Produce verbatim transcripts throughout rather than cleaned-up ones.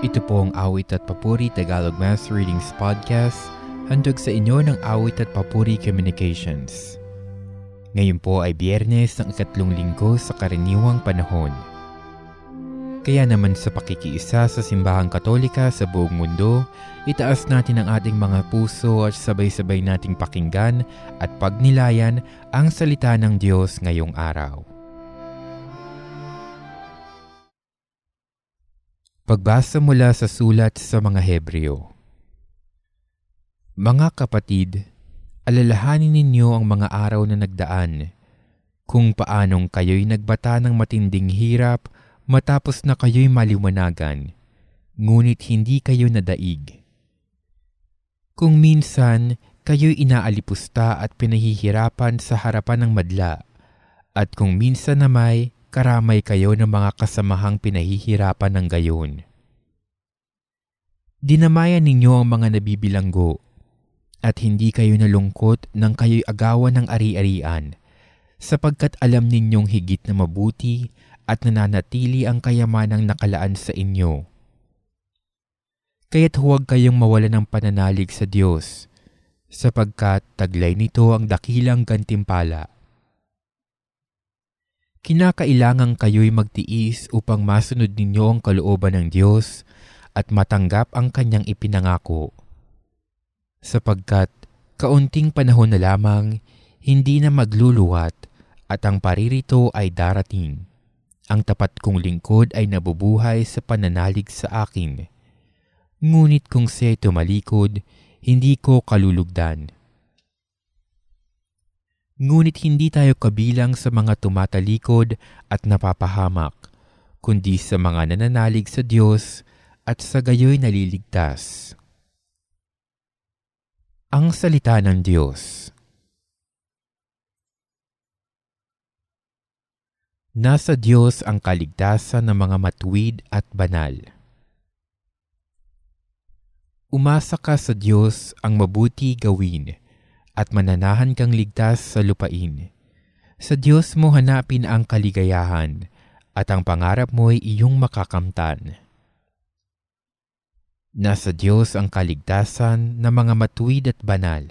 Ito po ang Awit at Papuri Tagalog Mass Readings Podcast, handog sa inyo ng Awit at Papuri Communications. Ngayon po ay Biyernes ng ikatlong linggo sa karaniwang panahon. Kaya naman sa pakikiisa sa Simbahang Katolika sa buong mundo, itaas natin ang ating mga puso at sabay-sabay nating pakinggan at pagnilayan ang salita ng Diyos ngayong araw. Pagbasa mula sa sulat sa mga Hebreo. Mga kapatid, alalahanin ninyo ang mga araw na nagdaan, kung paanong kayo'y nagbata ng matinding hirap matapos na kayo'y maliwanagan, ngunit hindi kayo nadaig. Kung minsan kayo'y inaalipusta at pinahihirapan sa harapan ng madla, at kung minsan na may karamay kayo ng mga kasamahang pinahihirapan ng gayon. Dinamayan ninyo ang mga nabibilanggo, at hindi kayo nalungkot nang kayo'y agawan ng ari-arian, sapagkat alam ninyong higit na mabuti at nananatili ang kayamanang nakalaan sa inyo. Kaya't huwag kayong mawala ng pananalig sa Diyos, sapagkat taglay nito ang dakilang gantimpala. Kinakailangang kayo'y magtiis upang masunod ninyo ang kalooban ng Diyos at matanggap ang kanyang ipinangako. Sapagkat kaunting panahon na lamang, hindi na magluluwat at ang paririto ay darating. Ang tapat kong lingkod ay nabubuhay sa pananalig sa akin. Ngunit kung siya'y tumalikod, hindi ko kalulugdan. Ngunit hindi tayo kabilang sa mga tumatalikod at napapahamak, kundi sa mga nananalig sa Diyos at sa gayo'y naliligtas. Ang salita ng Diyos. Nasa Diyos ang kaligtasan ng mga matuwid at banal. Umasa ka sa Diyos ang mabuti gawin, at mananahan kang ligtas sa lupain. Sa Diyos mo hanapin ang kaligayahan, at ang pangarap mo'y iyong makakamtan. Nasa Diyos ang kaligtasan ng mga matuwid at banal.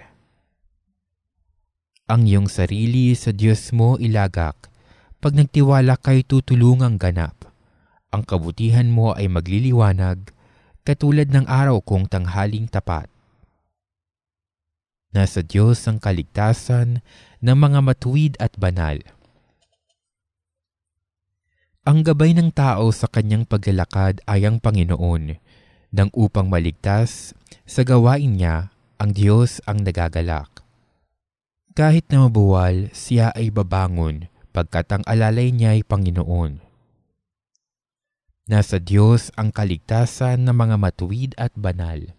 Ang iyong sarili sa Diyos mo ilagak, pag nagtiwala kay tutulungang ganap. Ang kabutihan mo ay magliliwanag, katulad ng araw kong tanghaling tapat. Nasa Diyos ang kaligtasan ng mga matuwid at banal. Ang gabay ng tao sa kanyang paglalakad ay ang Panginoon, nang upang maligtas sa gawain niya, ang Diyos ang nagagalak. Kahit na mabuwal, siya ay babangon, pagkat ang alalay niya ay Panginoon. Nasa Diyos ang kaligtasan ng mga matuwid at banal.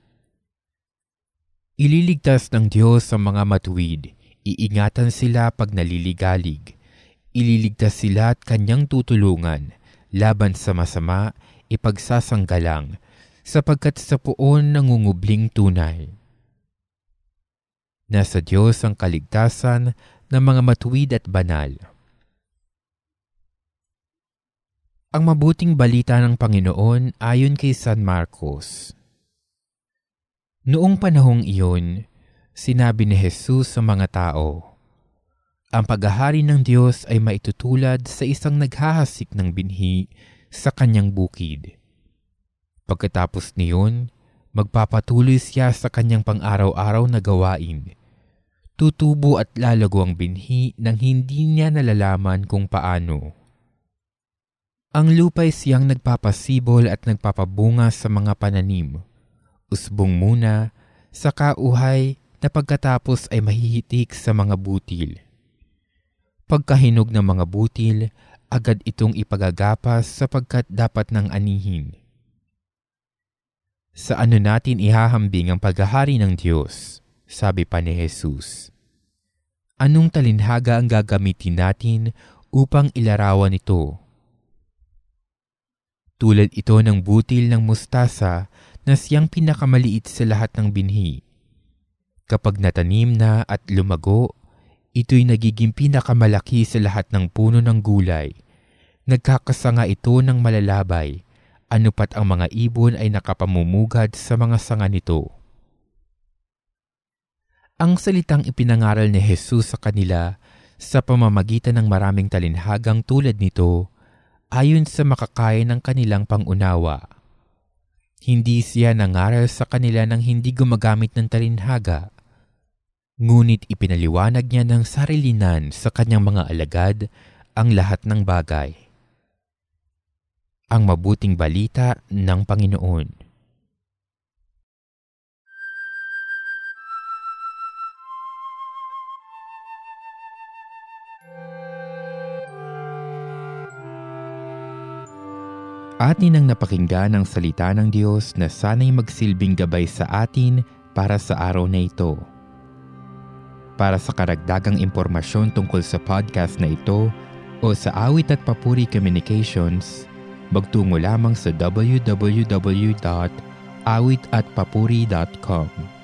Ililigtas ng Diyos ang mga matuwid, iingatan sila pag naliligalig. Ililigtas sila at kanyang tutulungan, laban sa masama, ipagsasanggalang, sapagkat sa poon nangungubling tunay. Nasa Diyos ang kaligtasan ng mga matuwid at banal. Ang mabuting balita ng Panginoon ayon kay San Marcos. Noong panahong iyon, sinabi ni Jesus sa mga tao, ang paghahari ng Diyos ay maitutulad sa isang naghahasik ng binhi sa kanyang bukid. Pagkatapos niyon, magpapatuloy siya sa kanyang pang-araw-araw na gawain. Tutubo at lalago ang binhi nang hindi niya nalalaman kung paano. Ang lupa'y siyang nagpapasibol at nagpapabunga sa mga pananim. Usbong muna, saka uhay na pagkatapos ay mahihitik sa mga butil. Pagkahinog ng mga butil, agad itong ipagagapas sapagkat dapat ng anihin. Sa ano natin ihahambing ang paghahari ng Diyos? Sabi pa ni Jesus. Anong talinhaga ang gagamitin natin upang ilarawan ito? Tulad ito ng butil ng mustasa na siyang pinakamaliit sa lahat ng binhi. Kapag natanim na at lumago, ito'y nagiging pinakamalaki sa lahat ng puno ng gulay. Nagkakasanga ito ng malalabay ano pat ang mga ibon ay nakapamumugad sa mga sanga nito. Ang salitang ipinangaral ni Jesus sa kanila sa pamamagitan ng maraming talinhagang tulad nito ayon sa makakaya ng kanilang pangunawa. Hindi siya nangaral sa kanila ng hindi gumagamit ng talinhaga, ngunit ipinaliwanag niya ng sarilinan sa kanyang mga alagad ang lahat ng bagay. Ang mabuting balita ng Panginoon. Atin ang napakinggan ang salita ng Diyos na sana'y magsilbing gabay sa atin para sa araw na ito. Para sa karagdagang impormasyon tungkol sa podcast na ito o sa Awit at Papuri Communications, magtungo lamang sa w w w dot awit at papuri dot com.